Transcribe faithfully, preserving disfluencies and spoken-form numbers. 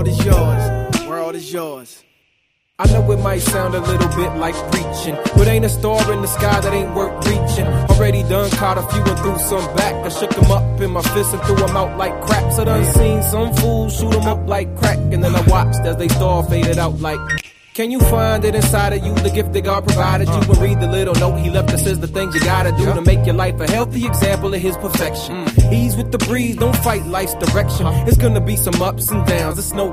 world is yours, world is yours. I know it might sound a little bit like preaching, but ain't a star in the sky that ain't worth reaching. Already done caught a few and threw some back. I shook them up in my fist and threw them out like craps. I done seen some fools shoot them up like crack, and then I watched as they star faded out like... Can you find it inside of you, the gift that God provided you? And read the little note he left us, is the things you gotta do to make your life a healthy example of his perfection. Ease with the breeze, don't fight life's direction. It's gonna be some ups and downs, it's no